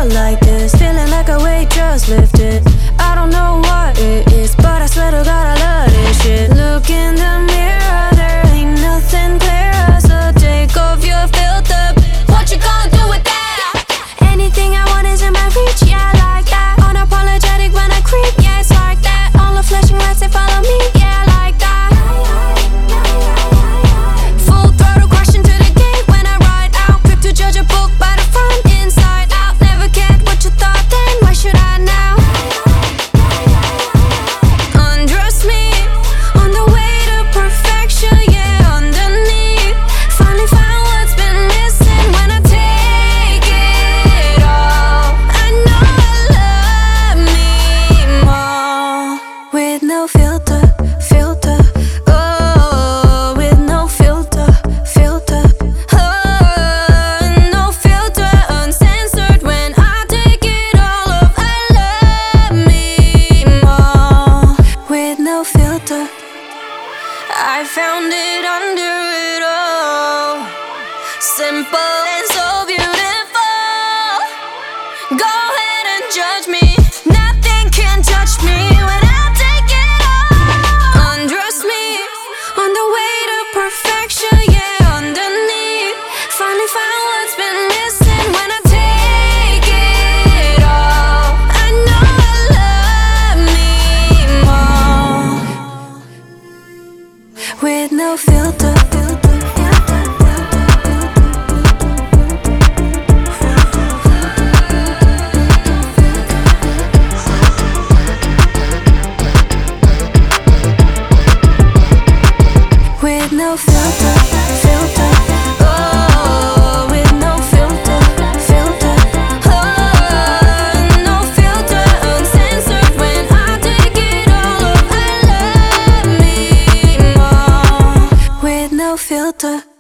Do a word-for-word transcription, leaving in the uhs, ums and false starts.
felt like this, feeling like a weight just lifted. I don't know what it is, but I swear to God I love this shit. Look in the mirror, there ain't nothing clearer, so take off your filter. What you gonna do with that? Anything I want is in my reach, yeah, I like that. Unapologetic when I creep, yeah, it's like that. All the flashing lights, they follow me, yeah, I like that. Full throttle crash into the gate when I ride out. Quick to judge a book by the front, inside out. Never cared what you thought then, why should I now? Undress me on the way to perfection, yeah, underneath. Finally found what's been missing when I take it all. I know I love me more with no filter, filter. Oh, with no filter, filter. Oh, no filter, uncensored when I take it all off. I love me more with no filter. I found it under it all, simple and so beautiful. Go ahead and judge me, nothing can touch me when I take it all. Undress me on the way to perfection, yeah, underneath. Finally found what's been missing when I take it all. I know I love me more with no filter, filter, filter, with no filter, filter. Oh, with no filter, filter. Oh, no filter, uncensored when I take it all off. I love me more with no filter.